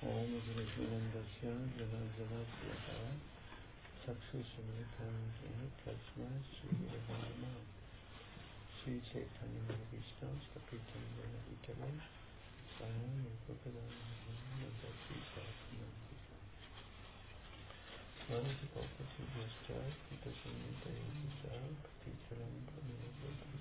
Om Vijnandasya Janajanasyata Chakshushamritam Tasma Sri Guruvama Sri Chaitanya Manavishtam Skapitam Jana Vitale Saham Upapadam Nandasi Sahasana Svarati Kopati Vyasta Kitashamita Yudhisa Paticharam Pranayavati.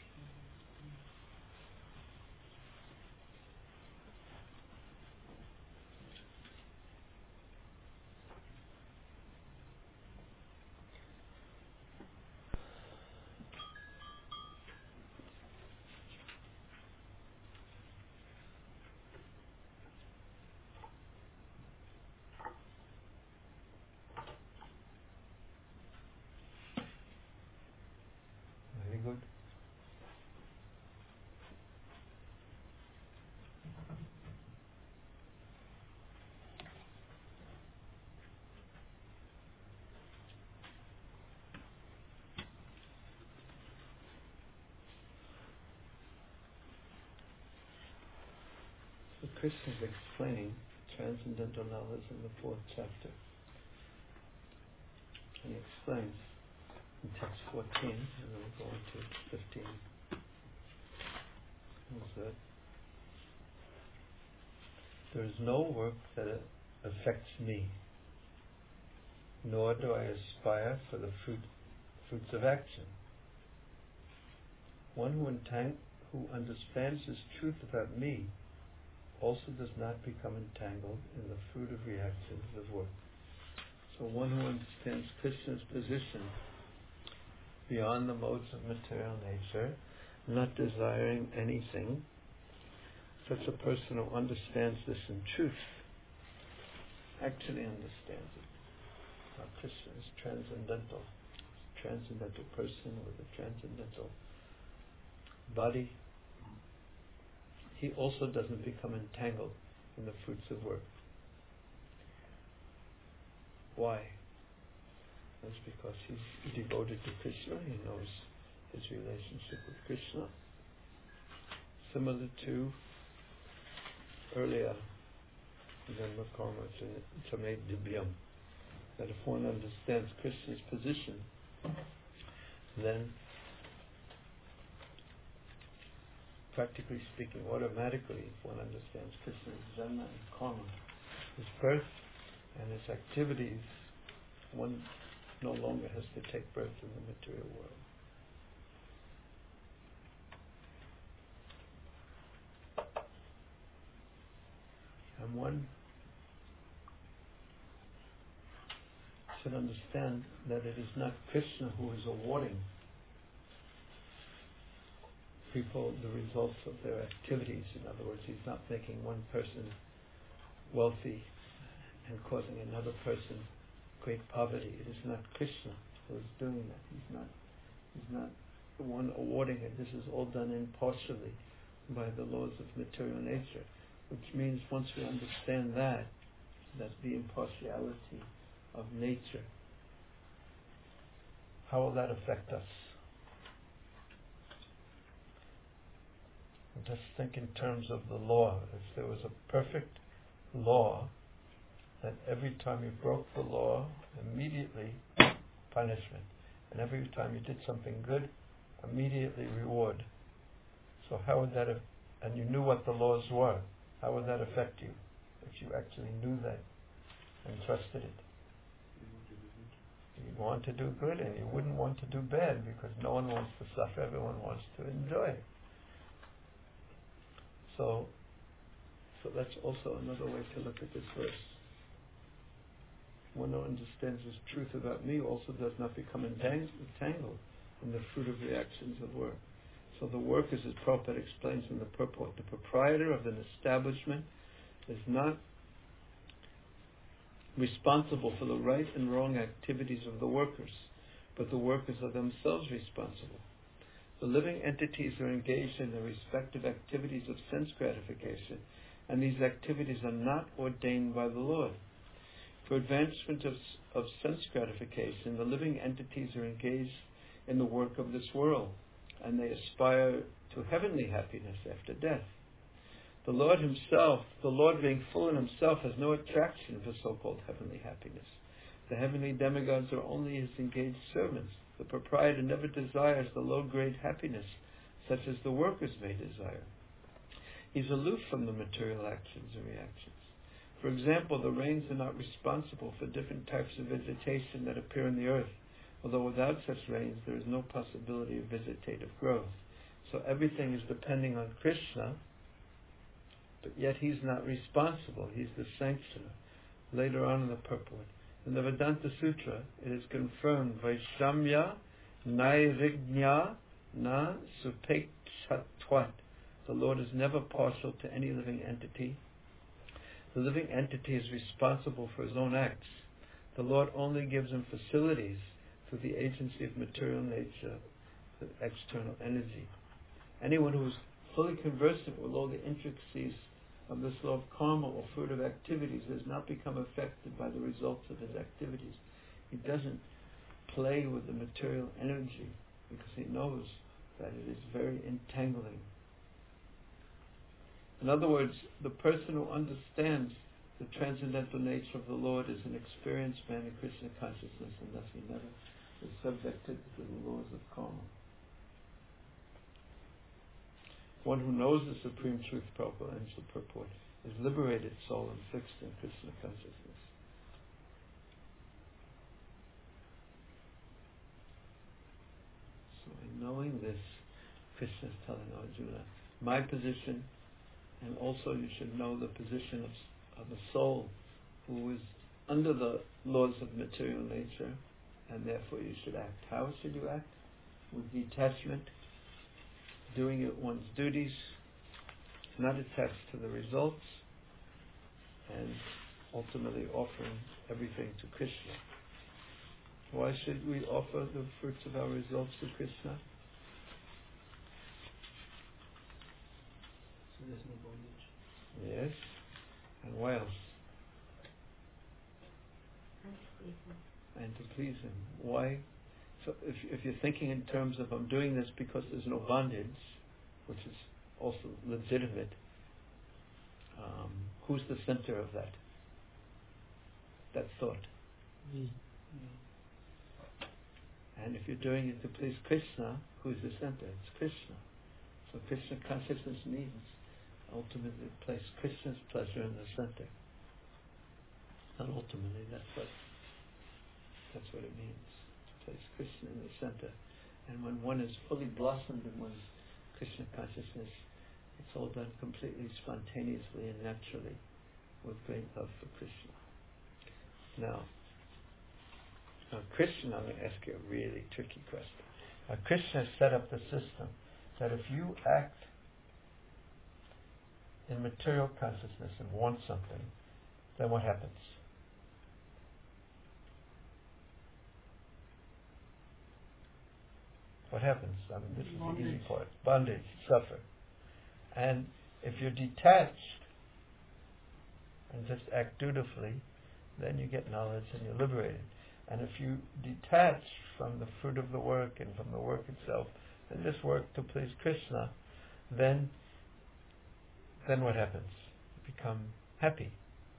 Very good. So Krishna is explaining transcendental knowledge in the 4th chapter. And he explains in text 14, and then we'll go on to 15. Is that there is no work that affects me, nor do I aspire for the fruits of action. One who understands this truth about me also does not become entangled in the fruit of reactions of work. So one who understands Krishna's position beyond the modes of material nature, not desiring anything, such a person who understands this in truth actually understands it. Now Krishna is transcendental person with a transcendental body. He also doesn't become entangled in the fruits of work. Why? That's because he's devoted to Krishna. He knows his relationship with Krishna. Similar to earlier Janma Karma Tamed Divyam, that if one understands Krishna's position, then practically speaking, automatically, if one understands Krishna's Janma and Karma, his birth and his activities, one no longer has to take birth in the material world. And one should understand that it is not Krishna who is awarding people the results of their activities. In other words, he's not making one person wealthy and causing another person great poverty. It is not Krishna who is doing that. He's not the one awarding it. This is all done impartially by the laws of material nature, which means once we understand that the impartiality of nature, how will that affect us? Just think in terms of the law. If there was a perfect law, that every time you broke the law, immediately punishment. And every time you did something good, immediately reward. So how would that have, and you knew what the laws were, how would that affect you if you actually knew that and trusted it? You'd want to do good and you wouldn't want to do bad, because no one wants to suffer, everyone wants to enjoy. So that's also another way to look at this verse. One who understands this truth about me also does not become entangled in the fruit of reactions of work. So the work, as Prabhupada explains in the purport, the proprietor of an establishment is not responsible for the right and wrong activities of the workers, but the workers are themselves responsible. The living entities are engaged in their respective activities of sense gratification, and these activities are not ordained by the Lord. For advancement of sense gratification, the living entities are engaged in the work of this world, and they aspire to heavenly happiness after death. The Lord himself, the Lord being full in himself, has no attraction for so-called heavenly happiness. The heavenly demigods are only his engaged servants. The proprietor never desires the low-grade happiness, such as the workers may desire. He's aloof from the material actions and reactions. For example, the rains are not responsible for different types of vegetation that appear in the earth, although without such rains there is no possibility of vegetative growth. So everything is depending on Krishna, but yet he's not responsible. He's the sanctioner. Later on in the purport, in the Vedanta Sutra, it is confirmed, Vaishamya Nairignya Na Supekshvatvat. The Lord is never partial to any living entity. The living entity is responsible for his own acts. The Lord only gives him facilities through the agency of material nature, the external energy. Anyone who is fully conversant with all the intricacies of this law of karma or fruit of activities does not become affected by the results of his activities. He doesn't play with the material energy because he knows that it is very entangling. In other words, the person who understands the transcendental nature of the Lord is an experienced man in Krishna consciousness, and thus he never is subjected to the laws of karma. One who knows the supreme truth, Prabhupada and the purport, is liberated soul and fixed in Krishna consciousness. So in knowing this, Krishna is telling Arjuna, my position, and also you should know the position of a soul who is under the laws of material nature, and therefore you should act. How should you act? With detachment, doing it one's duties, not attached to the results, and ultimately offering everything to Krishna. Why should we offer the fruits of our results to Krishna? So there's no bondage. Yes. And why else? And to please him. Why? So if you're thinking in terms of I'm doing this because there's no bondage, which is also legitimate, who's the center of that thought? Me. And if you're doing it to please Krishna, who's the center? It's Krishna. So Krishna consciousness means ultimately place Krishna's pleasure in the center. And ultimately that's what it means. Place Krishna in the center. And when one is fully blossomed in one's Krishna consciousness, it's all done completely spontaneously and naturally with great love for Krishna. Now Krishna, I'm going to ask you a really tricky question. Now Krishna set up the system that if you act in material consciousness and want something, then what happens? What happens? I mean, this is the easy part. Bondage, suffer. And if you're detached and just act dutifully, then you get knowledge and you're liberated. And if you detach from the fruit of the work and from the work itself, and just work to please Krishna, then what happens? You become happy.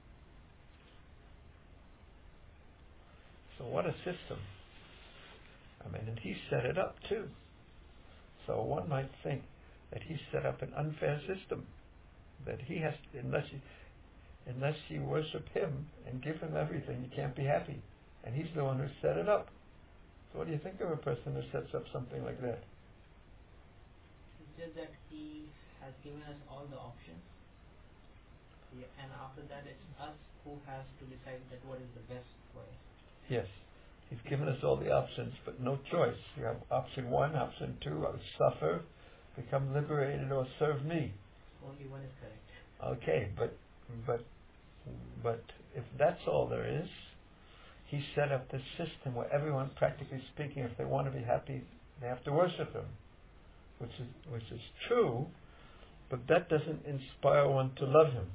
So what a system. I mean, and he set it up too. So one might think that he set up an unfair system, that he has to, unless you worship him and give him everything, you can't be happy. And he's the one who set it up. So what do you think of a person who sets up something like that? It's just that he has given us all the options, and after that it's us who has to decide that what is the best way. Yes. He's given us all the options, but no choice. You have option 1, option 2, suffer, become liberated, or serve me. Only one is correct. Okay, but if that's all there is, he set up this system where everyone, practically speaking, if they want to be happy, they have to worship him, which is true, but that doesn't inspire one to love him.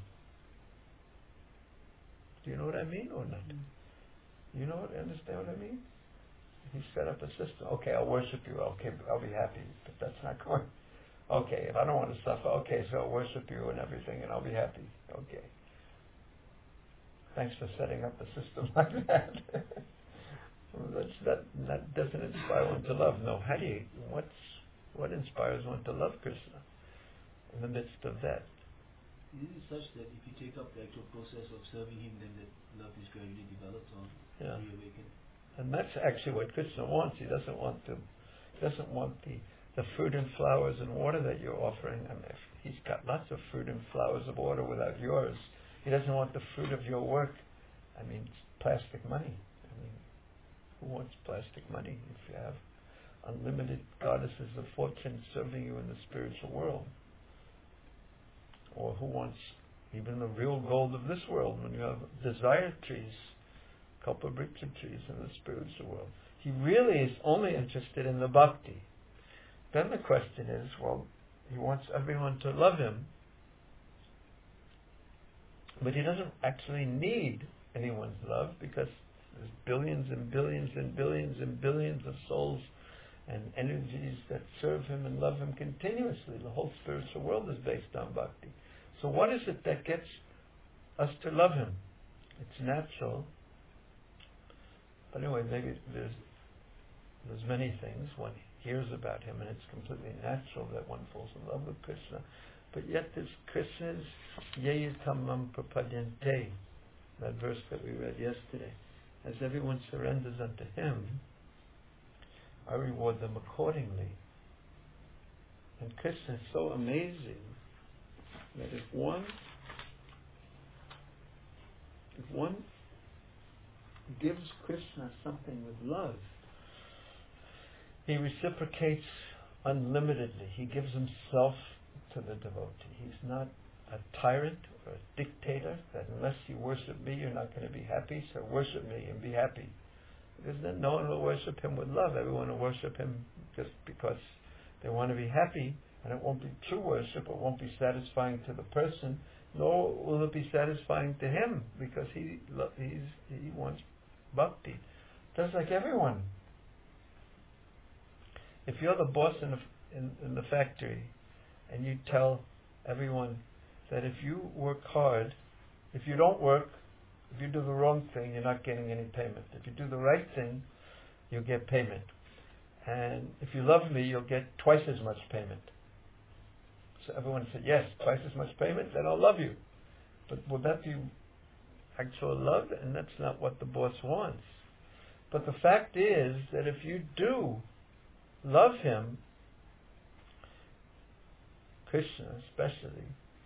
Do you know what I mean or not? You understand what I mean? He set up a system. Okay, I'll worship you. Okay, I'll be happy. But that's not going. Okay, if I don't want to suffer, okay, so I'll worship you and everything, and I'll be happy. Okay. Thanks for setting up a system like that. Well, that doesn't inspire one to love. No, what inspires one to love Krishna in the midst of that? It is such that if you take up the actual process of serving him, then that love is gradually developed or reawakened. And that's actually what Krishna wants. He doesn't want the fruit and flowers and water that you're offering. I mean, if he's got lots of fruit and flowers of water without yours. He doesn't want the fruit of your work. I mean, plastic money. I mean, who wants plastic money if you have unlimited goddesses of fortune serving you in the spiritual world? Or who wants even the real gold of this world when you have desire trees, kalpavriksha trees in the spiritual world? He really is only interested in the bhakti. Then the question is, well, he wants everyone to love him, but he doesn't actually need anyone's love because there's billions and billions and billions and billions of souls and energies that serve him and love him continuously. The whole spiritual world is based on bhakti. So what is it that gets us to love him? It's natural. But anyway, maybe there's many things. One hears about him and it's completely natural that one falls in love with Krishna. But yet this Krishna's yeyatamam prapadyante, that verse that we read yesterday, as everyone surrenders unto him, I reward them accordingly. And Krishna is so amazing that if one gives Krishna something with love, he reciprocates unlimitedly. He gives himself to the devotee. He's not a tyrant or a dictator that unless you worship me, you're not going to be happy, so worship me and be happy. Because then no one will worship him with love. Everyone will worship him just because they want to be happy, and it won't be true worship. It won't be satisfying to the person, nor will it be satisfying to him because he wants bhakti. Just like everyone. If you're the boss in the factory, and you tell everyone that if you work hard, if you don't work, if you do the wrong thing, you're not getting any payment. If you do the right thing, you'll get payment. And if you love me, you'll get twice as much payment. So everyone said, yes, twice as much payment, then I'll love you. But would that be actual love? And that's not what the boss wants. But the fact is that if you do love him, Krishna especially,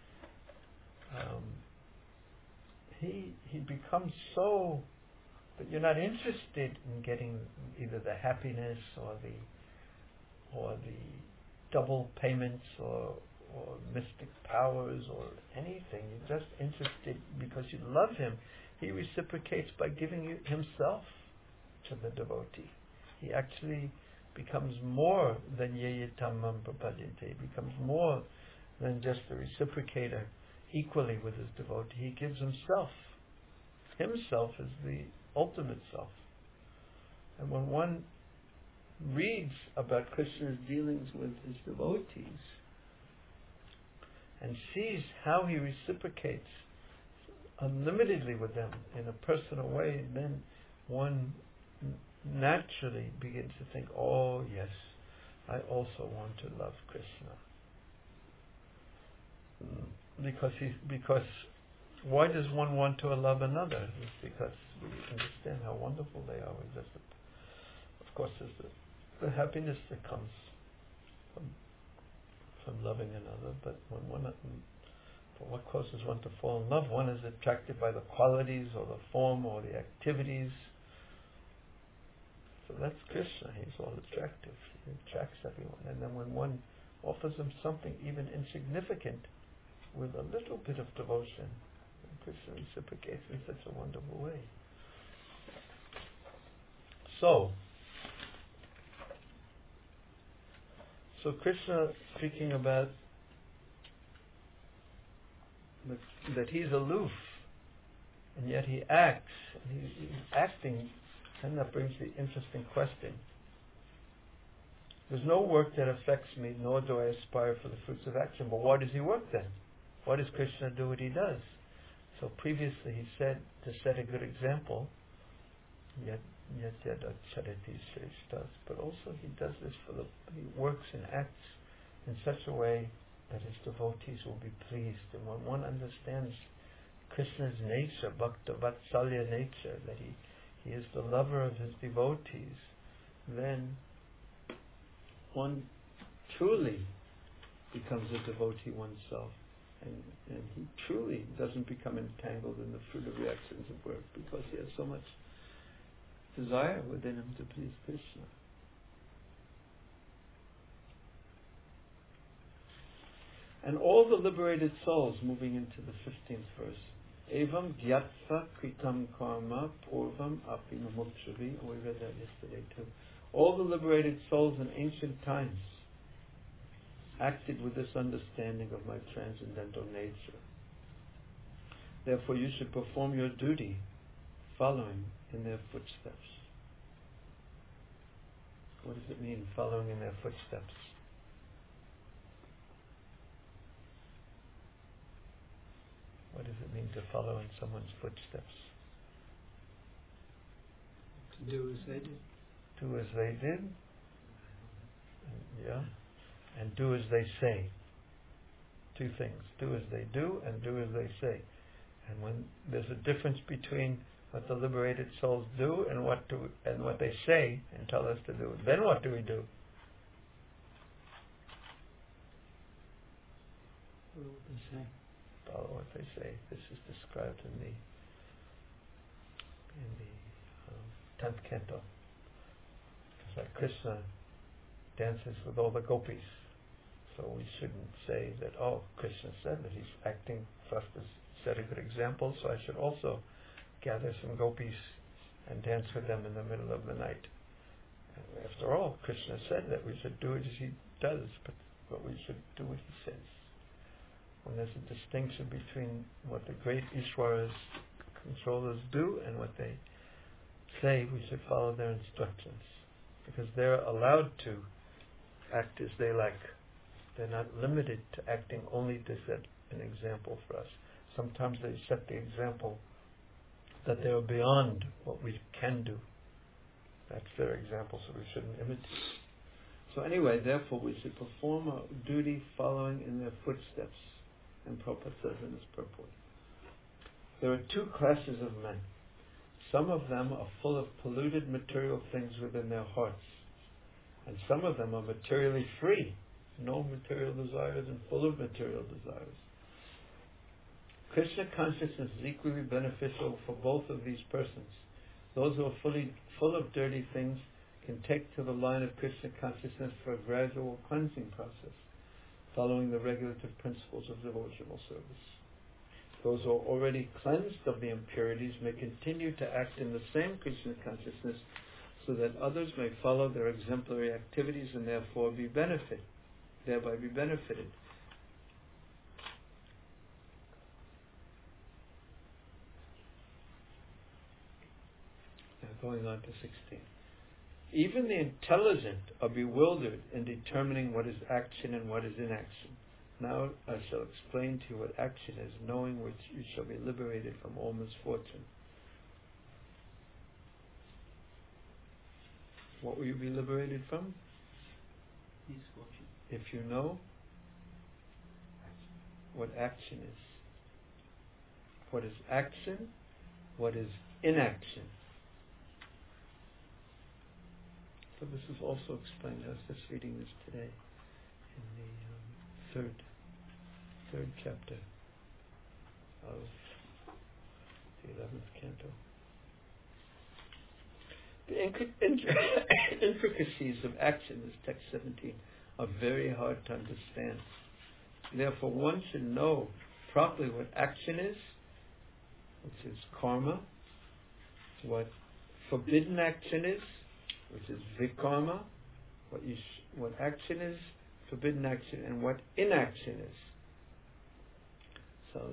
he becomes so that you're not interested in getting either the happiness or the double payments or mystic powers or anything. You're just interested because you love him. He reciprocates by giving you himself to the devotee. He actually becomes more than yeyatamam prapadyante. He becomes more than just a reciprocator equally with his devotee. He gives himself. Himself is the ultimate self. And when one reads about Krishna's dealings with his devotees and sees how he reciprocates unlimitedly with them in a personal way, then one naturally begins to think, oh yes, I also want to love Krishna. Because why does one want to love another? It's because we understand how wonderful they are. Of course, there's the happiness that comes from loving another, but what causes one to fall in love? One is attracted by the qualities or the form or the activities. So that's Krishna. He's all attractive. He attracts everyone. And then when one offers him something even insignificant with a little bit of devotion, Krishna reciprocates in such a wonderful way. So Krishna speaking about that he's aloof, and yet he acts. He's acting, and that brings the interesting question. There's no work that affects me, nor do I aspire for the fruits of action. But why does he work then? Why does Krishna do what he does? So previously he said, to set a good example, yet acharati shreshtas, but also he does this he works and acts in such a way that his devotees will be pleased. And when one understands Krishna's nature, bhakta vatsalya nature, that he is the lover of his devotees, then one truly becomes a devotee oneself, and he truly doesn't become entangled in the fruit of reactions of work, because he has so much desire within him to please Krishna. And all the liberated souls, moving into the 15th verse, Evam gyatva kritam karma purvam api mumukshvi. We read that yesterday too. All the liberated souls in ancient times acted with this understanding of my transcendental nature. Therefore you should perform your duty following in their footsteps. What does it mean, following in their footsteps? What does it mean to follow in someone's footsteps? To do as they did. Do as they did. Yeah. And do as they say. Two things. Do as they do and do as they say. And when there's a difference between what the liberated souls do and what they say and tell us to do, then what do we do? Follow what they say. Follow what they say. This is described in the 10th canto. It's like Krishna dances with all the gopis. So we shouldn't say that, Krishna said that he's acting for us to set a good example, so I should also gather some gopis and dance with them in the middle of the night. And after all, Krishna said that we should do it as he does, but we should do what he says. When there's a distinction between what the great Ishwaras, controllers, do and what they say, we should follow their instructions, because they're allowed to act as they like. They're not limited to acting only to set an example for us. Sometimes they set the example that they are beyond what we can do. That's their example, so we shouldn't imitate. So anyway, therefore we should perform our duty following in their footsteps. And Prabhupada says in his purport, there are two classes of men. Some of them are full of polluted material things within their hearts, and some of them are materially free, no material desires and full of material desires. Krishna consciousness is equally beneficial for both of these persons. Those who are full of dirty things can take to the line of Krishna consciousness for a gradual cleansing process, following the regulative principles of devotional service. Those who are already cleansed of the impurities may continue to act in the same Krishna consciousness, so that others may follow their exemplary activities and therefore thereby be benefited. Now going on to 16. Even the intelligent are bewildered in determining what is action and what is inaction. Now I shall explain to you what action is, knowing which you shall be liberated from all misfortune. What will you be liberated from? Misfortune. If you know what action is. What is action? What is inaction? So this is also explained. I was just reading this today in the third chapter of the 11th canto. The intricacies of action, this text 17, are very hard to understand. Therefore, one should know properly what action is, which is karma, what forbidden action is, which is vikarma, what action is, forbidden action, and what inaction is. So,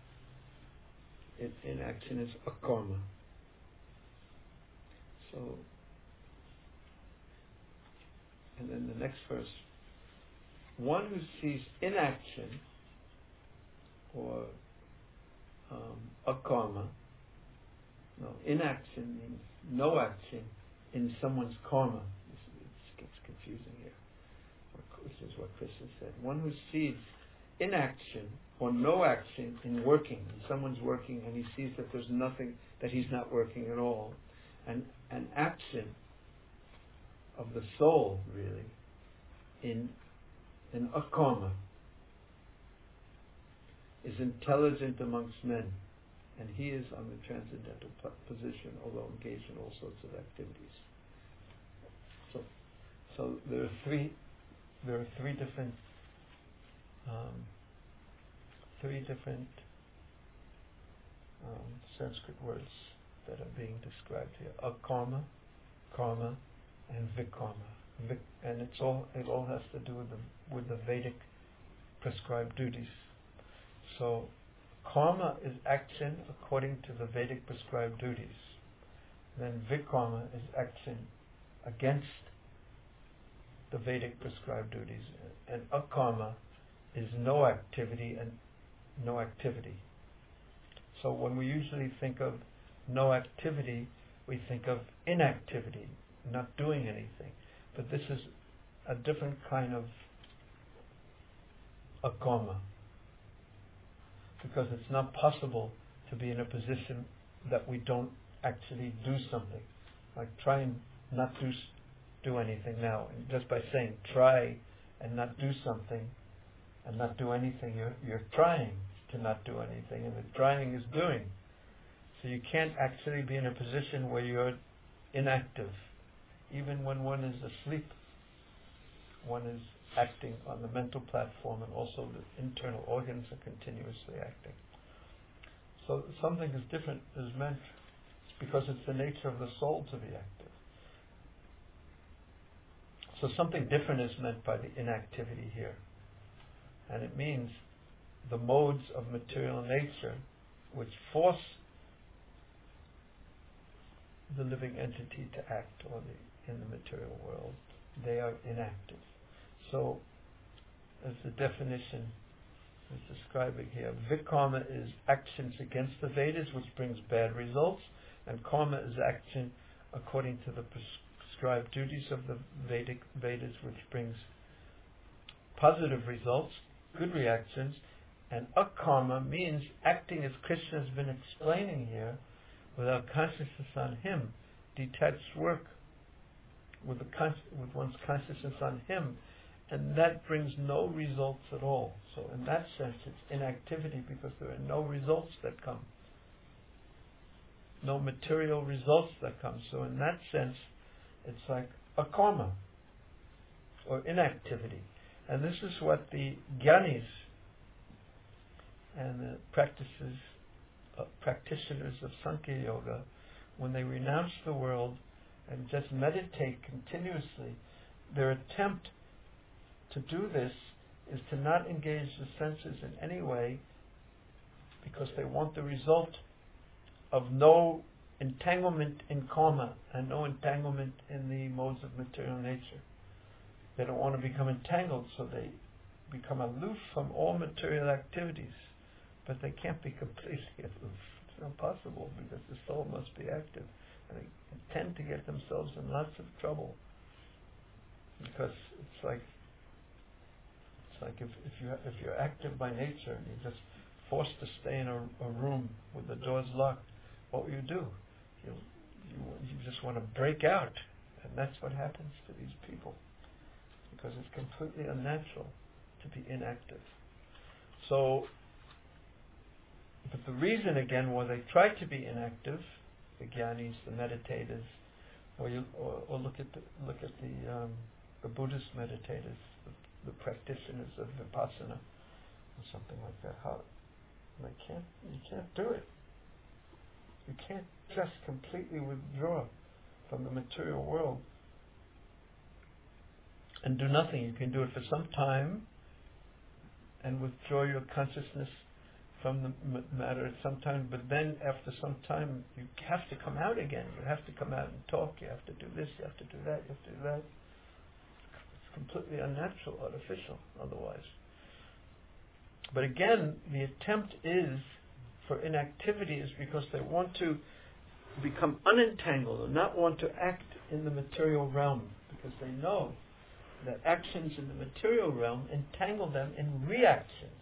inaction is akarma. So, and then the next verse, one who sees inaction or akarma. No, inaction means no action in someone's karma. It gets confusing here. This is what Krishna said. One who sees inaction or no action in working. Someone's working and he sees that there's nothing, that he's not working at all. And an action of the soul, really, in akarma, is intelligent amongst men, and he is on the transcendental position, although engaged in all sorts of activities. So there are three different Sanskrit words that are being described here: akarma, karma, and vikarma. And it all has to do with the Vedic prescribed duties. So karma is action according to the Vedic prescribed duties. Then vikarma is action against the Vedic prescribed duties. And akarma is no activity and no activity. So when we usually think of no activity, we think of inactivity, not doing anything. But this is a different kind of akarma, because it's not possible to be in a position that we don't actually do something. Like try and not do anything now. And just by saying try and not do something and not do anything, you're trying to not do anything, and the trying is doing. So you can't actually be in a position where you're inactive. Even when one is asleep, one is acting on the mental platform, and also the internal organs are continuously acting. So something is different is meant because it's the nature of the soul to be active. So something different is meant by the inactivity here. And it means the modes of material nature which force the living entity to act in the material world, they are inactive. So, as the definition is describing here, vikarma is actions against the Vedas, which brings bad results, and karma is action according to the prescribed duties of the Vedas, which brings positive results, good reactions. And akarma means acting, as Krishna has been explaining here, without consciousness on him, detached work with one's consciousness on him, and that brings no results at all. So in that sense it's inactivity, because there are no results that come, no material results that come. So in that sense it's like akarma, or inactivity. And this is what the jnanis and the practitioners of Sankhya Yoga, when they renounce the world and just meditate continuously, their attempt to do this is to not engage the senses in any way, because they want the result of no entanglement in karma and no entanglement in the modes of material nature. They don't want to become entangled, so they become aloof from all material activities. But they can't be completely aloof. It's not possible, because the soul must be active. And they tend to get themselves in lots of trouble, because it's like if you're active by nature and you're just forced to stay in a room with the doors locked, what will you do? You just want to break out, and that's what happens to these people, because it's completely unnatural to be inactive. So, but the reason again why they try to be inactive, the jnanis, the meditators, or look at the Buddhist meditators, the practitioners of Vipassana, or something like that. You can't do it. You can't just completely withdraw from the material world and do nothing. You can do it for some time and withdraw your consciousness from the matter at some time, but then after some time you have to come out again. You have to come out and talk. You have to do this. You have to do that. You have to do that. completely unnatural, artificial, otherwise. But again, the attempt is for inactivity is because they want to become unentangled or not want to act in the material realm, because they know that actions in the material realm entangle them in reactions.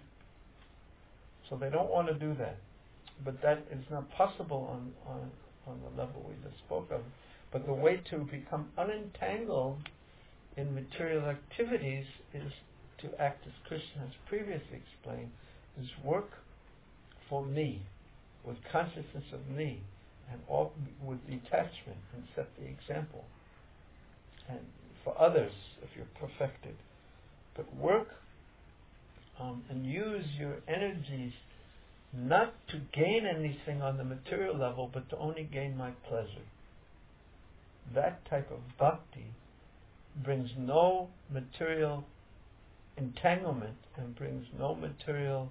So they don't want to do that. But that is not possible on the level we just spoke of. But the way to become unentangled in material activities is to act, as Krishna has previously explained, is work for me, with consciousness of me, and all with detachment, and set the example. And for others, if you're perfected. But work and use your energies not to gain anything on the material level, but to only gain my pleasure. That type of bhakti brings no material entanglement and brings no material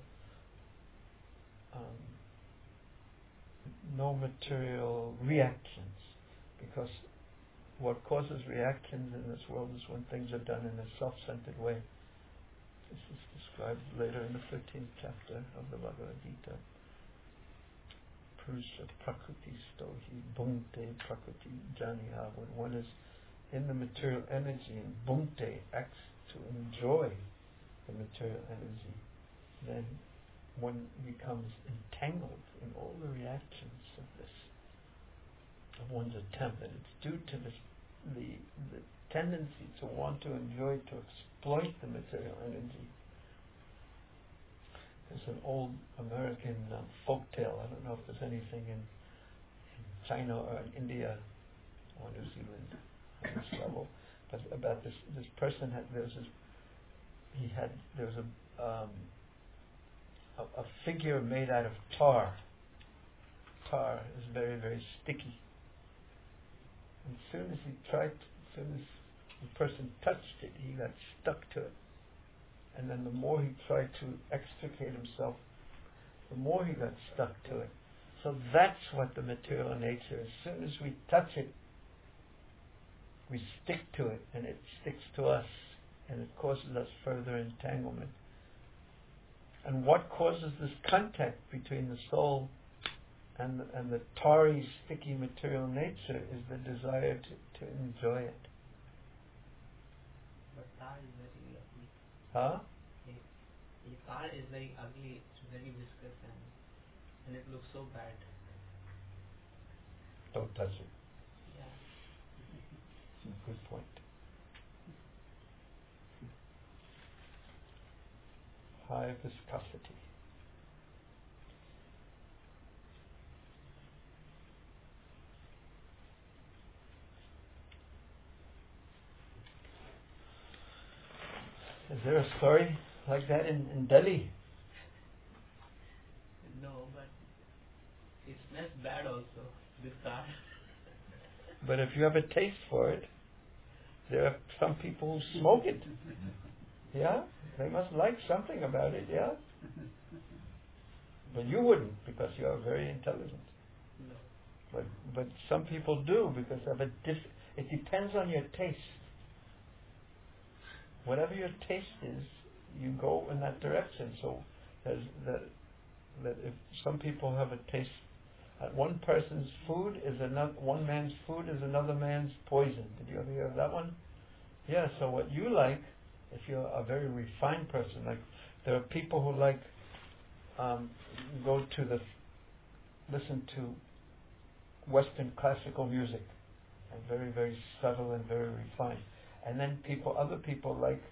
reactions, because what causes reactions in this world is when things are done in a self-centered way. This is described later in the 13th chapter of the Bhagavad Gita. Purusha prakriti stohi bhunte prakriti janiha. When one is in the material energy and bhunte acts to enjoy the material energy, then one becomes entangled in all the reactions of this, of one's attempt, and it's due to this, the tendency to want to enjoy, to exploit the material energy. There's an old American folk tale. I don't know if there's anything in China or in India or New Zealand on this level, but about this person there was a figure made out of tar. Tar is very, very sticky. And as soon as the person touched it, he got stuck to it. And then the more he tried to extricate himself, the more he got stuck to it. So that's what the material nature is. As soon as we touch it, we stick to it, and it sticks to us, and it causes us further entanglement. And what causes this contact between the soul and the tarry, sticky material nature is the desire to enjoy it. But tar is very ugly. Huh? The tar is very ugly. It's very viscous and it looks so bad. Don't touch it. Yeah. Good point. High viscosity. Is there a story like that in Delhi? No, but it smells bad also, this tar. But if you have a taste for it, there are some people who smoke it. Yeah? They must like something about it, yeah? But you wouldn't, because you are very intelligent. No. But some people do, because of it depends on your taste. Whatever your taste is, you go in that direction. So that if some people have a taste, one person's food is one man's food is another man's poison. Did you ever hear of that one? Yeah. So what you like, if you're a very refined person, like there are people who like listen to Western classical music, and very, very subtle and very refined. And then other people like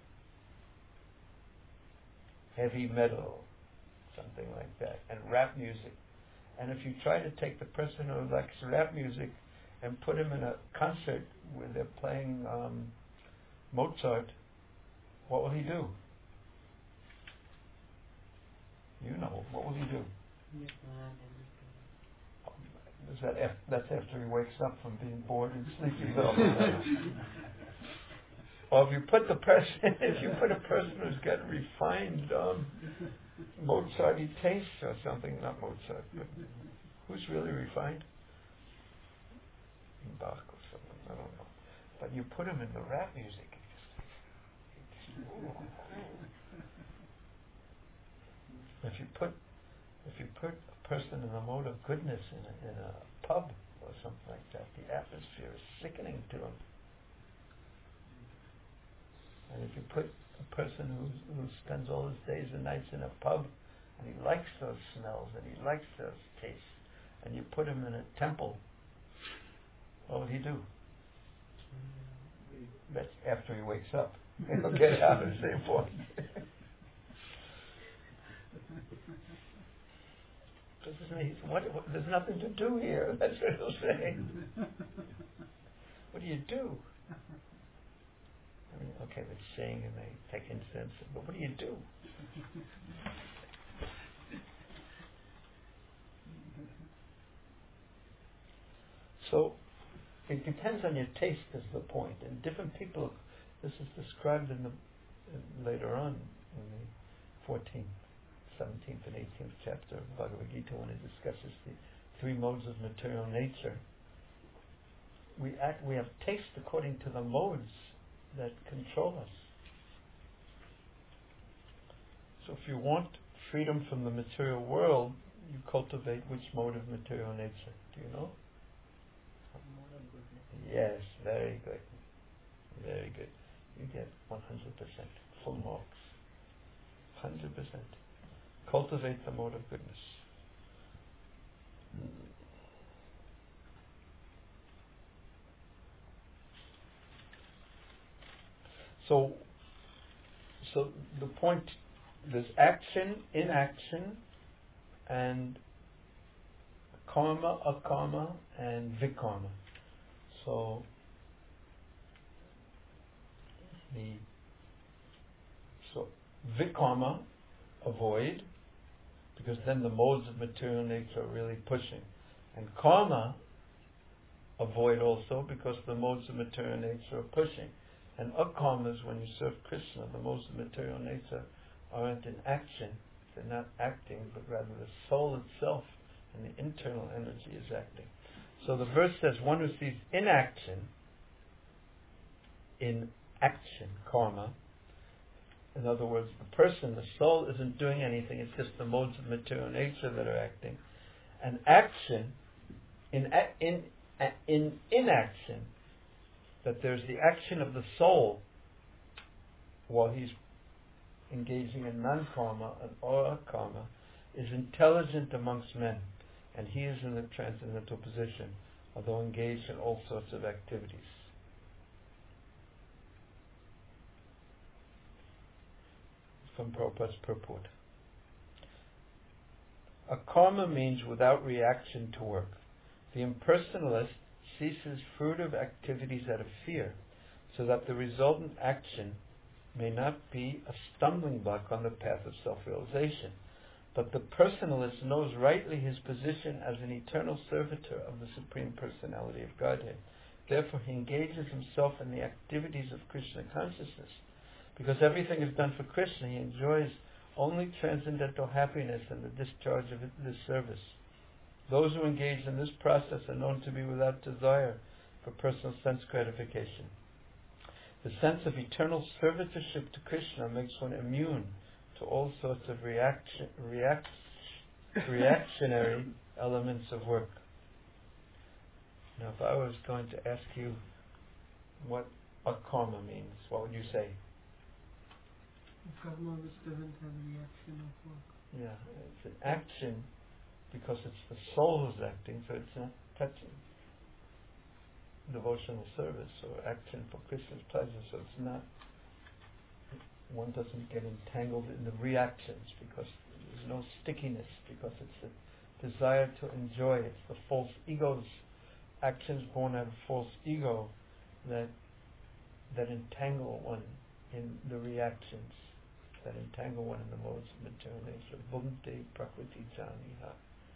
heavy metal, something like that, and rap music. And if you try to take the person who likes rap music and put him in a concert where they're playing Mozart, what will he do? You know, what will he do? That's after he wakes up from being bored and sleepy. Or if you put a person who's got refined Mozarty taste or something, not Mozart, but who's really refined? Bach or something, I don't know. But you put him in the rap music, If you put a person in a mode of goodness in a pub or something like that, the atmosphere is sickening to him. And if you put a person who spends all his days and nights in a pub, and he likes those smells and he likes those tastes, and you put him in a temple, what will he do? That's after he wakes up. He'll get out at the same point. There's nothing to do here. That's what he'll say. What do you do? I mean, okay, they sing and they take incense, but what do you do? So, it depends on your taste is the point. And different people, this is described later on in the 14th, 17th and 18th chapter of Bhagavad Gita when it discusses the three modes of material nature. We have taste according to the modes that control us. So if you want freedom from the material world, you cultivate which mode of material nature? Do you know? Mode of goodness. Yes, very good. Very good. You get 100% full marks. 100%. Cultivate the mode of goodness. So the point, there's action, inaction, and karma, akarma, and vikarma. So vikarma, avoid, because then the modes of material nature are really pushing. And karma, avoid also, because the modes of material nature are pushing. And akarma is when you serve Krishna, the modes of material nature aren't in action, they're not acting, but rather the soul itself and the internal energy is acting. So the verse says one who sees inaction, in action, karma, in other words, the person, the soul isn't doing anything, it's just the modes of material nature that are acting. And action, in inaction, that there's the action of the soul while he's engaging in non-karma or karma, is intelligent amongst men, and he is in the transcendental position, although engaged in all sorts of activities. From Prabhupada's purport. Akarma means without reaction to work. The impersonalist ceases fruitive activities out of fear, so that the resultant action may not be a stumbling block on the path of self-realization. But the personalist knows rightly his position as an eternal servitor of the Supreme Personality of Godhead. Therefore he engages himself in the activities of Krishna consciousness. Because everything is done for Krishna, he enjoys only transcendental happiness in the discharge of this service. Those who engage in this process are known to be without desire for personal sense gratification. The sense of eternal servitorship to Krishna makes one immune to all sorts of reactionary elements of work. Now, if I was going to ask you what akarma means, what would you say? Karma which doesn't have reaction of work. Yeah, it's an action because it's the soul who's acting, so it's not touching. Devotional service or action for Krishna's pleasure, so it's not, one doesn't get entangled in the reactions because there's no stickiness, because it's the desire to enjoy. It's the false ego's actions born out of false ego that entangle one in the reactions, that entangle one in the modes of material nature. Bhunte prakriti janiha.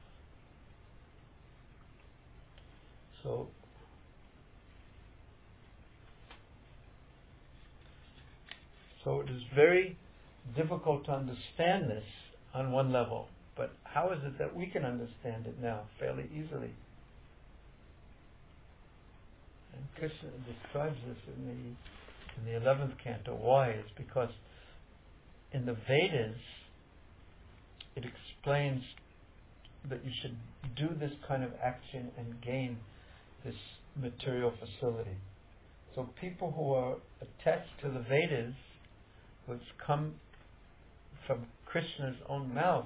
So it is very difficult to understand this on one level, but how is it that we can understand it now fairly easily? And Krishna describes this in in the 11th canto. Why? It's because in the Vedas it explains that you should do this kind of action and gain this material facility. So people who are attached to the Vedas, which come from Krishna's own mouth,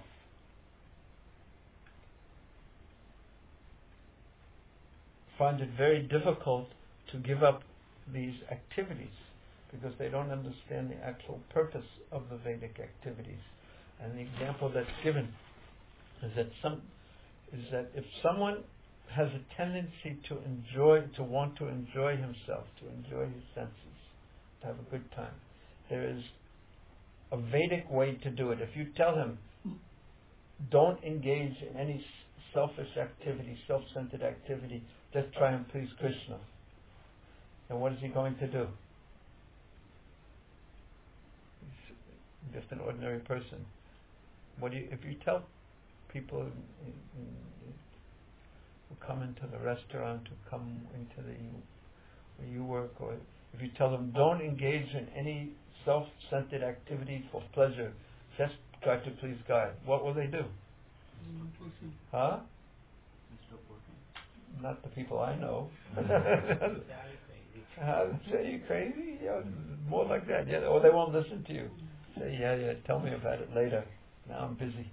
find it very difficult to give up these activities because they don't understand the actual purpose of the Vedic activities. And the example that's given is that if someone has a tendency to want to enjoy himself, to enjoy his senses, to have a good time, there is a Vedic way to do it. If you tell him, don't engage in any selfish activity, self-centered activity, just try and please Krishna, then what is he going to do? He's just an ordinary person. If you tell people who come into the restaurant, who come into where you work, or if you tell them don't engage in any self-centered activity for pleasure, just try to please God, what will they do? Huh? Not the people I know. Say you crazy? Yeah, more like that. Yeah, or they won't listen to you. Say, yeah, tell me about it later. Now I'm busy.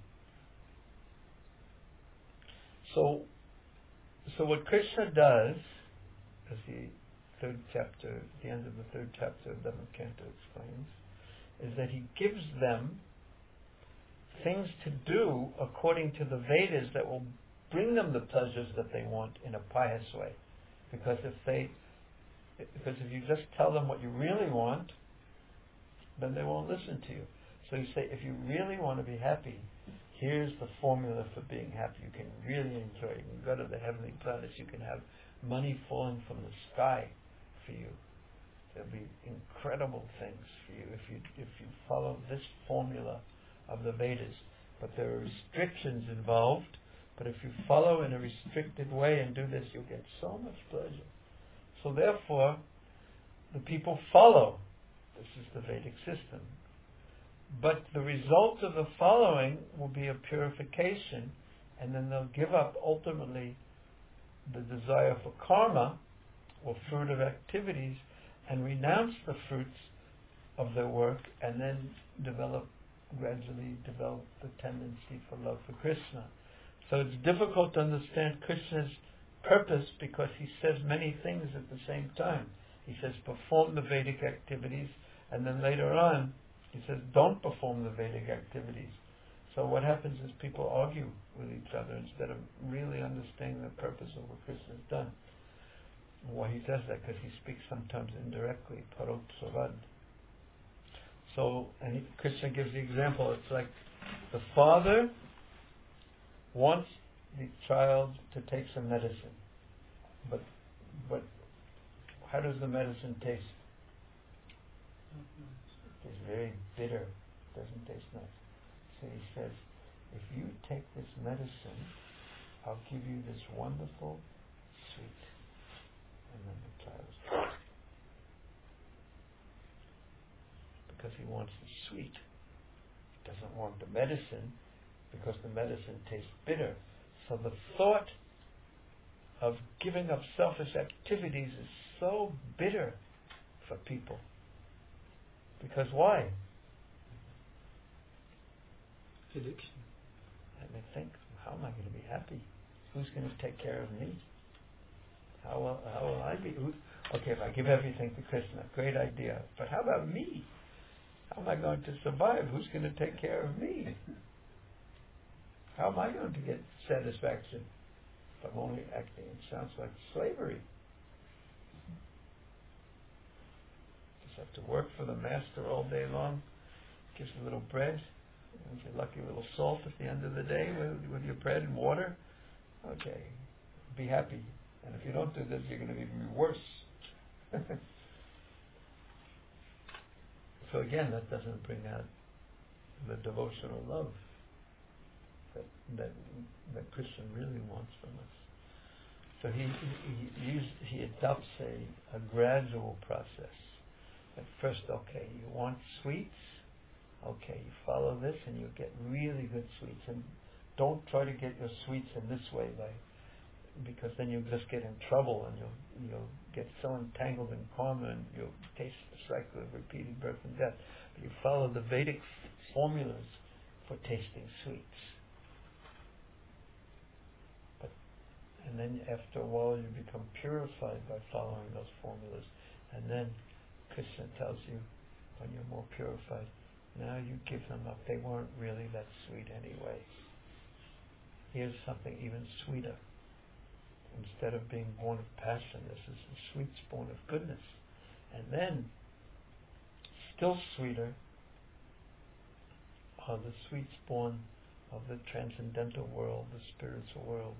So what Krishna does, as the third chapter, the end of the third chapter of 11th canto explains, is that he gives them things to do according to the Vedas that will bring them the pleasures that they want in a pious way. Because if you just tell them what you really want, then they won't listen to you. So you say, if you really want to be happy, here's the formula for being happy. You can really enjoy it. You can go to the heavenly planets. You can have money falling from the sky for you. There'll be incredible things for you if you follow this formula of the Vedas. But there are restrictions involved. But if you follow in a restricted way and do this, you'll get so much pleasure. So therefore, the people follow. This is the Vedic system. But the result of the following will be a purification, and then they'll give up ultimately the desire for karma, or fruit of activities, and renounce the fruits of their work, and then gradually develop the tendency for love for Krishna. So it's difficult to understand Krishna's purpose because he says many things at the same time. He says perform the Vedic activities, and then later on he says don't perform the Vedic activities. So what happens is people argue with each other instead of really understanding the purpose of what Krishna has done. Why he does that? Because he speaks sometimes indirectly, parokshavad. So, Krishna gives the example. It's like the father wants the child to take some medicine, but how does the medicine taste? It tastes very bitter. It doesn't taste nice. So he says, if you take this medicine, I'll give you this wonderful sweet. And then the child, because he wants the sweet. He doesn't want the medicine because the medicine tastes bitter. So the thought of giving up selfish activities is so bitter for people. Because why? Addiction. And they think, how am I going to be happy? Who's going to take care of me? How will I be? Okay, if I give everything to Krishna, great idea. But how about me? How am I going to survive? Who's going to take care of me? How am I going to get satisfaction if I'm only acting? It sounds like slavery. Just have to work for the master all day long. Gives a little bread. And if you're lucky, a little salt at the end of the day with your bread and water. Okay, be happy. And if you don't do this, you're going to be even worse. So again, that doesn't bring out the devotional love that Krishna really wants from us. So he adopts a gradual process. At first, okay, you want sweets? Okay, you follow this and you get really good sweets. And don't try to get your sweets in this way, because then you'll just get in trouble and you'll get so entangled in karma and you'll taste the cycle of repeated birth and death. But you follow the Vedic formulas for tasting sweets. And then after a while you become purified by following those formulas. And then Krishna tells you, when you're more purified, now you give them up. They weren't really that sweet anyway. Here's something even sweeter. Instead of being born of passion, this is the sweets born of goodness. And then, still sweeter, are the sweets born of the transcendental world, the spiritual world.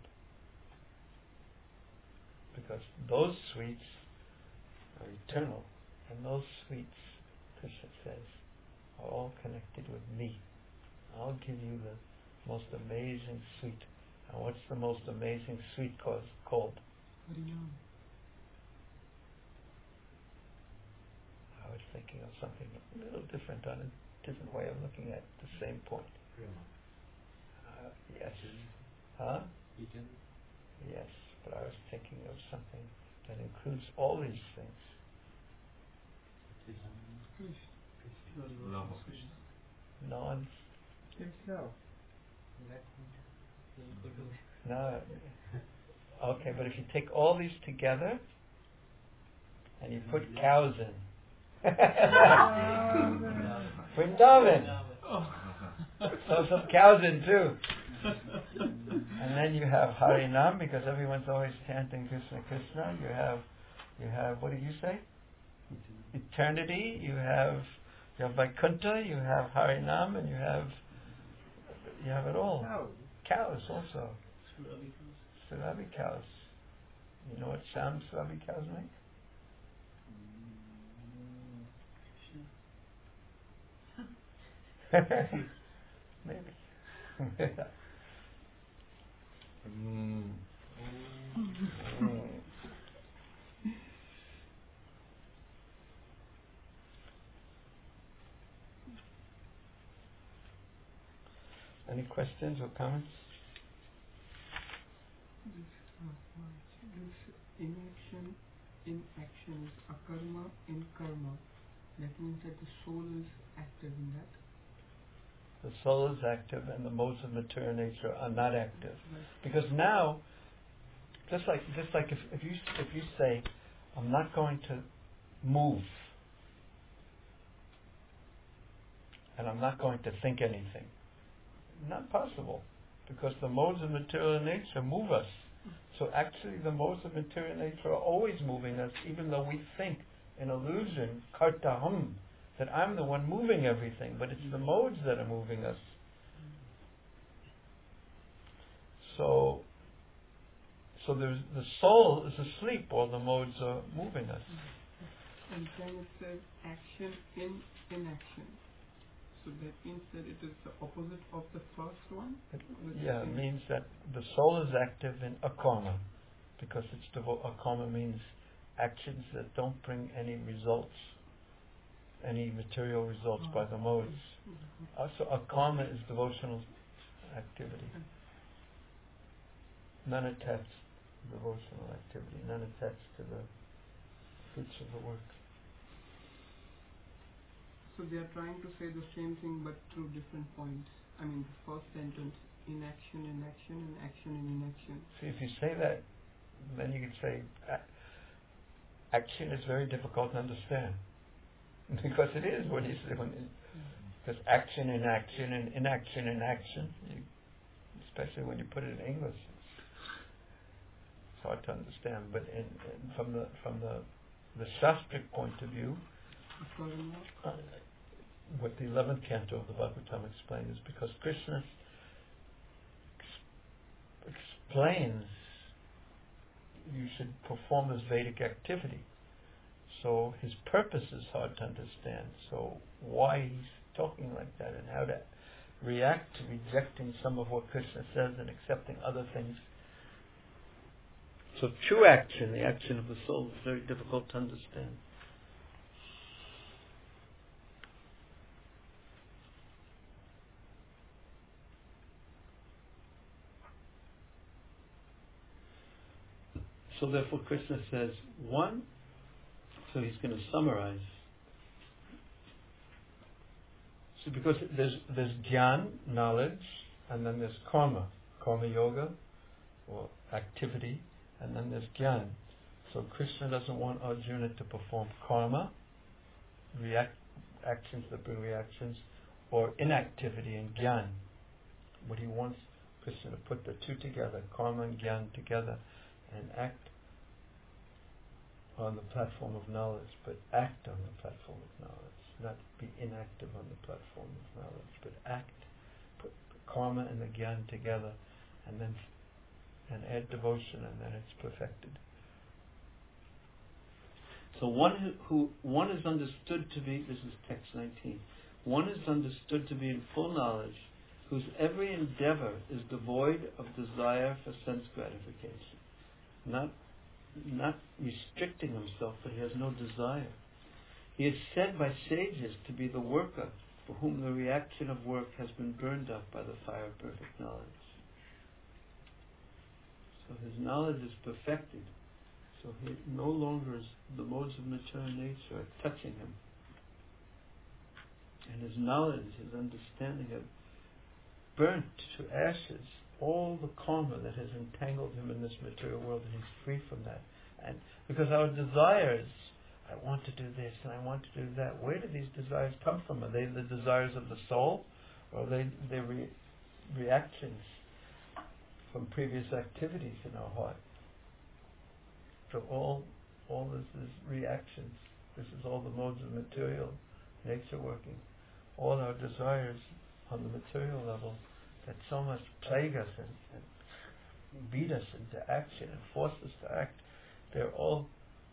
Because those sweets are eternal, and those sweets, Krishna says, are all connected with me. I'll give you the most amazing sweet. And what's the most amazing sweet called? Harinam. I was thinking of something a little different, on a different way of looking at the same point. Yes. Huh? Yes, but I was thinking of something that includes all these things. Non. Himself. No. Okay, but if you take all these together and you put cows in, Vrindavan. So some cows in too. And then you have Harinam, because everyone's always chanting Krishna Krishna. You have what did you say? Eternity. You have Vaikuntha. You have Harinam, and you have it all. Cows also. Surabhi cows. You know what sound Surabhi cows make? Maybe. Any questions or comments? This inaction is akarma in karma. That means that the soul is active in that. The soul is active and the modes of material nature are not active. Because now, just like if you say, I'm not going to move and I'm not going to think anything. Not possible, because the modes of material nature move us. So actually the modes of material nature are always moving us, even though we think in illusion, kartaham, that I'm the one moving everything, but it's the modes that are moving us. So there's the soul is asleep while the modes are moving us. And then it says action in inaction. So that means that it is the opposite of the first one? It means that the soul is active in akarma, because it's akarma means actions that don't bring any results, any material results by the modes. Also, akarma is devotional activity. Non-attached devotional activity, non-attached to the fruits of the work. So they are trying to say the same thing but through different points. I mean, the first sentence, inaction in action and action in inaction. See, if you say that, then you could say action is very difficult to understand. Because it is because action in action and inaction in action, especially when you put it in English, it's hard to understand. But from the Shastric point of view, what the 11th canto of the Bhagavatam explains is because Krishna explains you should perform this Vedic activity. So his purpose is hard to understand. So why he's talking like that and how to react to rejecting some of what Krishna says and accepting other things. So true action, the action of the soul, is very difficult to understand. So therefore Krishna says, one, so he's going to summarize. So because there's jnana, knowledge, and then there's karma yoga, or activity, and then there's jnana. So Krishna doesn't want Arjuna to perform karma, actions that bring reactions, or inactivity and jnana. But he wants Krishna to put the two together, karma and jnana together, and act on the platform of knowledge, but act on the platform of knowledge, not be inactive on the platform of knowledge, but act, put karma and the jnana together, and then add devotion, and then it's perfected. So one is understood to be, this is text 19, one is understood to be in full knowledge, whose every endeavor is devoid of desire for sense gratification. Not restricting himself, but he has no desire. He is said by sages to be the worker for whom the reaction of work has been burned up by the fire of perfect knowledge. So his knowledge is perfected. So he no longer is the modes of material nature are touching him. And his knowledge, his understanding have burnt to ashes all the karma that has entangled him in this material world, and he's free from that. And because our desires, I want to do this and I want to do that, where do these desires come from? Are they the desires of the soul, or are they reactions from previous activities in our heart? So all this is reactions. This is all the modes of material nature working. All our desires on the material level that so much plague us and beat us into action and force us to act, they're all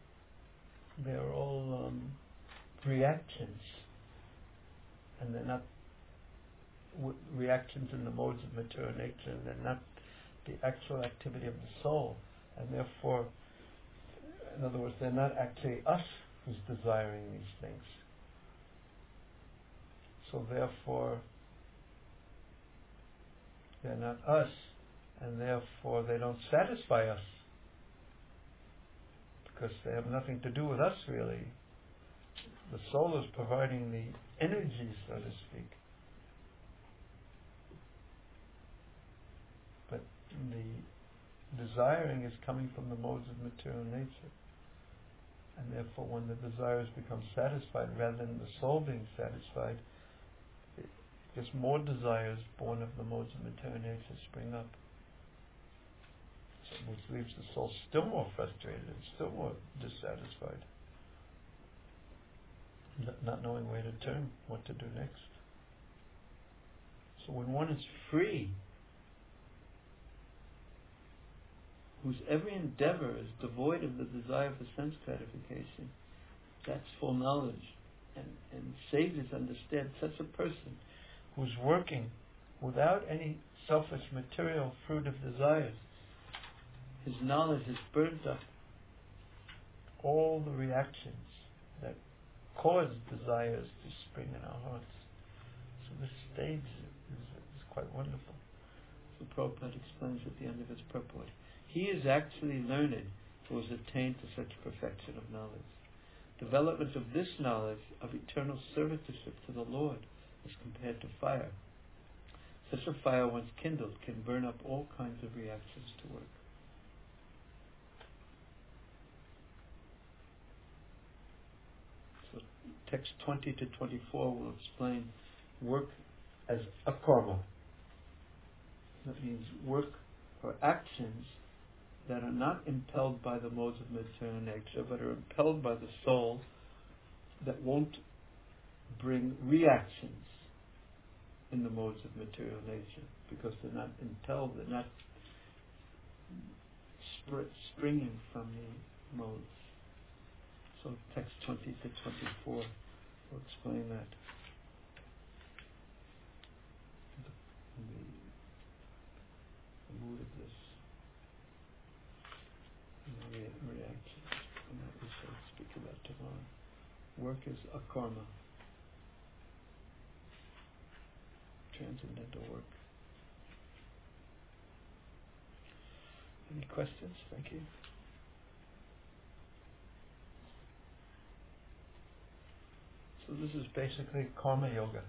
reactions, and they're not reactions in the modes of material nature, and they're not the actual activity of the soul, and therefore, in other words, they're not actually us who's desiring these things. So therefore, they're not us, and therefore they don't satisfy us, because they have nothing to do with us, really. The soul is providing the energy, so to speak. But the desiring is coming from the modes of material nature. And therefore, when the desires become satisfied, rather than the soul being satisfied, just more desires born of the modes of material nature spring up, which leaves the soul still more frustrated and still more dissatisfied, not knowing where to turn, what to do next. So when one is free, whose every endeavor is devoid of the desire for sense gratification, that's full knowledge. And sages understand such a person who's working without any selfish material fruit of desires. His knowledge has burnt up all the reactions that cause desires to spring in our hearts. So this stage is quite wonderful. So Prabhupada explains at the end of his purport. He is actually learned who has attained to such perfection of knowledge. Development of this knowledge of eternal servitorship to the Lord is compared to fire. Such a fire, once kindled, can burn up all kinds of reactions to work. So text 20 to 24 will explain work as a karma. That means work or actions that are not impelled by the modes of material nature, but are impelled by the soul, that won't bring reactions in the modes of material nature, because they're not impelled, they're not springing from the modes. So text 20 to 24 will explain that. The mood of this. Reactions, and that we shall speak about tomorrow. Work is a karma, transcendental work. Any questions? Thank you. So this is basically karma yoga.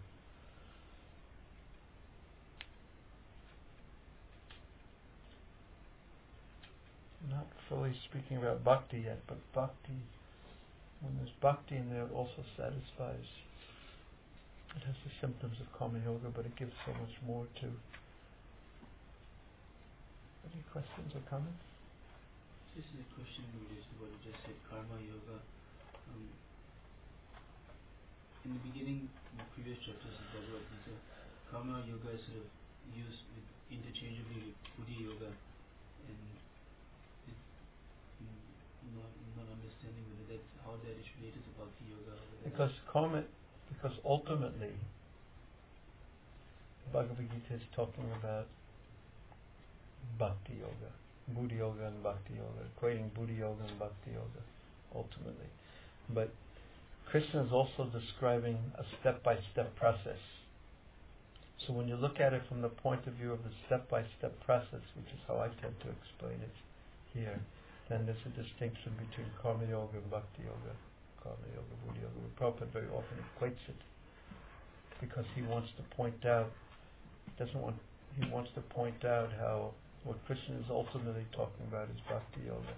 Not fully speaking about bhakti yet, but bhakti, when there's bhakti in there, it also satisfies. It has the symptoms of karma yoga, but it gives so much more too. Any questions or comments? This is a question related to what you just said, karma yoga. In the beginning, in the previous chapters of Bhagavad Gita, karma yoga is sort of used interchangeably with buddhi yoga, and I'm not understanding whether that's how that is related to bhakti yoga. Because ultimately, Bhagavad Gita is talking about bhakti yoga, buddhi yoga and bhakti yoga, equating buddhi yoga and bhakti yoga, ultimately. But Krishna is also describing a step-by-step process. So when you look at it from the point of view of the step-by-step process, which is how I tend to explain it here, then there's a distinction between karma yoga and bhakti yoga, karma yoga, buddhi yoga. Prabhupada very often equates it because he wants to point out, he wants to point out how what Krishna is ultimately talking about is bhakti yoga.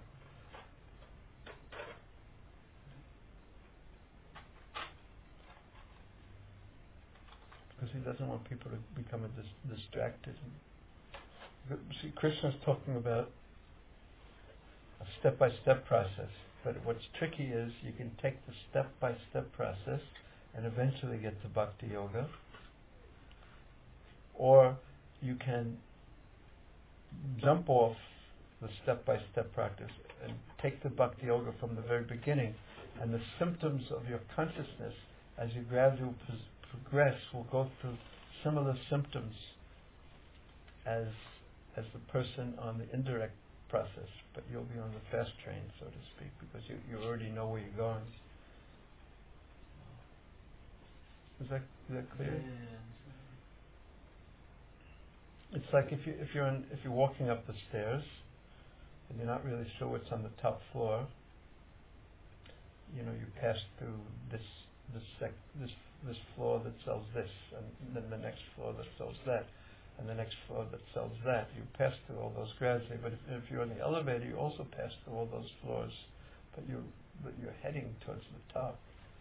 Because he doesn't want people to become distracted. See, Krishna is talking about a step-by-step process, but what's tricky is you can take the step-by-step process and eventually get to bhakti yoga, or you can jump off the step-by-step practice and take the bhakti yoga from the very beginning, and the symptoms of your consciousness as you gradually progress will go through similar symptoms as the person on the indirect process, but you'll be on the fast train, so to speak, because you already know where you're going. Is that clear? Yeah. It's like if you're walking up the stairs and you're not really sure what's on the top floor. You pass through this floor that sells this, and then the next floor that sells that, and the next floor that sells that. You pass through all those gradually, but if you're in the elevator, you also pass through all those floors, but you're heading towards the top.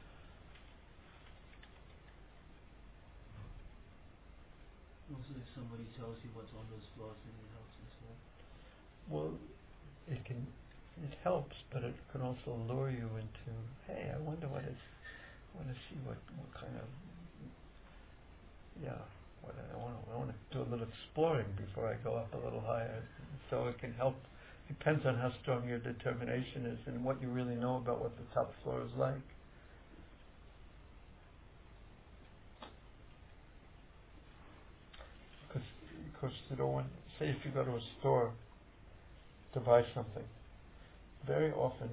Also, if somebody tells you what's on those floors, then it helps as well. Well, it helps, but it can also lure you into, hey, I wonder what is. I want to see what kind of, I want to do a little exploring before I go up a little higher. So it can help. Depends on how strong your determination is and what you really know about what the top floor is like. Because say if you go to a store to buy something, very often,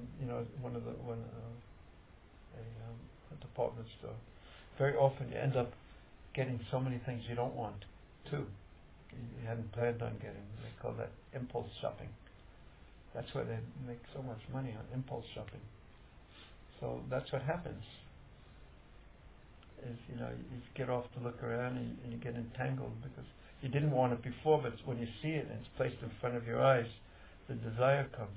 a department store, very often you end up getting so many things you don't want too. You hadn't planned on getting. They call that impulse shopping. That's where they make so much money, on impulse shopping. So that's what happens. Is you get off to look around and you get entangled because you didn't want it before, but when you see it and it's placed in front of your eyes, the desire comes.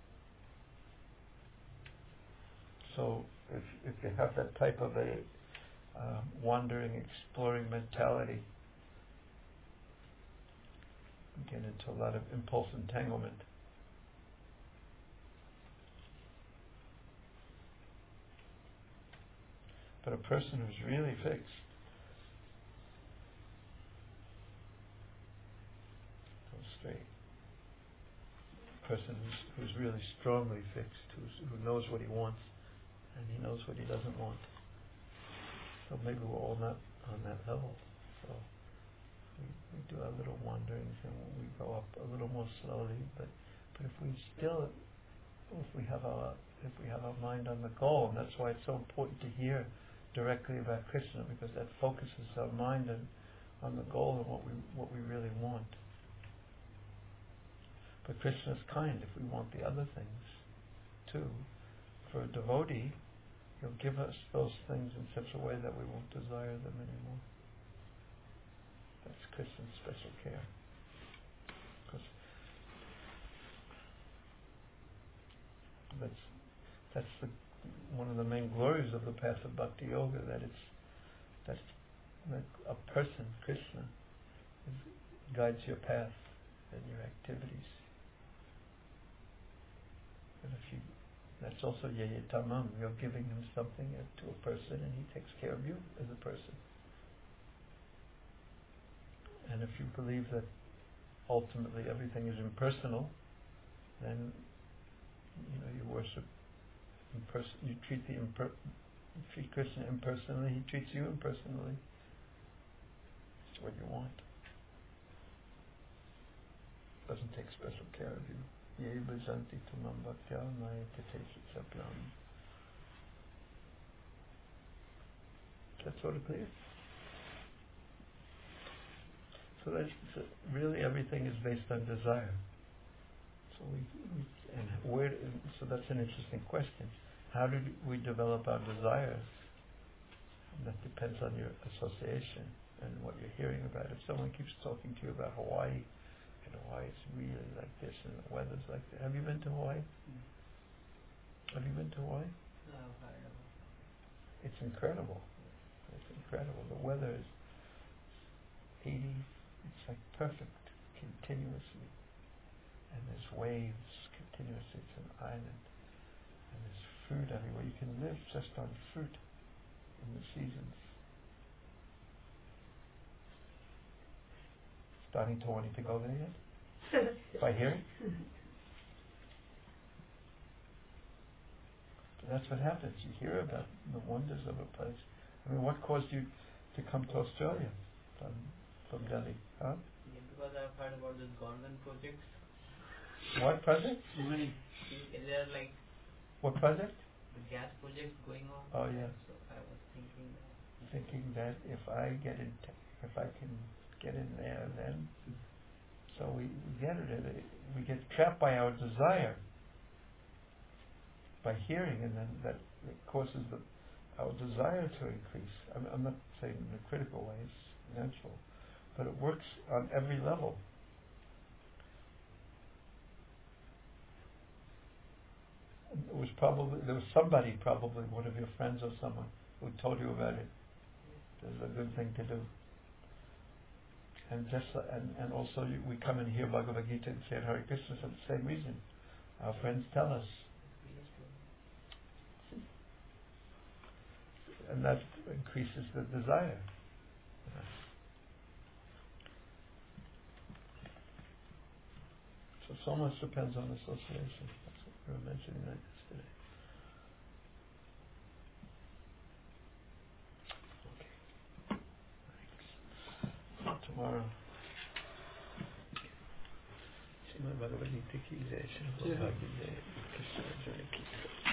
So if you have that type of a wandering, exploring mentality, you get into a lot of impulse entanglement. But a person who's really fixed goes straight. A person who's really strongly fixed, who knows what he wants and he knows what he doesn't want. So maybe we're all not on that level. So we do our little wanderings and we go up a little more slowly. But if we have our mind on the goal, and that's why it's so important to hear directly about Krishna, because that focuses our mind on the goal and what we really want. But Krishna is kind if we want the other things too. For a devotee, He'll give us those things in such a way that we won't desire them anymore. That's Krishna's special care. Because that's one of the main glories of the path of Bhakti Yoga, that a person, Krishna, guides your path and your activities. And that's also yayatamam. You're giving him something to a person, and he takes care of you as a person. And if you believe that ultimately everything is impersonal, then you worship you treat Krishna impersonally, he treats you impersonally. It's what you want. Doesn't take special care of you. Ye bhajanti tumam bhaktya maya tatesi sapyam. That's sort of clear. So really everything is based on desire. So so that's an interesting question. How did we develop our desires? And that depends on your association and what you're hearing about. If someone keeps talking to you about Hawaii, and Hawaii is really like this, and the weather's like that. Have you been to Hawaii? Have you been to Hawaii? No, I've heard about it. It's incredible. It's incredible. The weather is 80. It's like perfect, continuously. And there's waves continuously. It's an island. And there's fruit everywhere. You can live just on fruit in the seasons. Starting to wanting to go there yet? By hearing? But that's what happens. You hear about the wonders of a place. I mean, what caused you to come to Australia from Delhi? Huh? Yeah, because I've heard about this Gorgon project. What project? There are like What project? the gas projects going on. Oh yeah. So I was thinking that if I can get in there, then so we get trapped by our desire, by hearing, and then that causes our desire to increase. I'm not saying in a critical way; it's natural, but it works on every level. There was somebody, probably one of your friends or someone, who told you about it. It's a good thing to do. And also we come and hear Bhagavad Gita and say Hare Krishna for the same reason. Our friends tell us. And that increases the desire. So much depends on association. That's what we were mentioning that yesterday. Okay. Thanks. Tomorrow. Srimad Bhagavad Gita ki jai, Srimad Bhagavad Gita, Krishna Arjuna ki jai.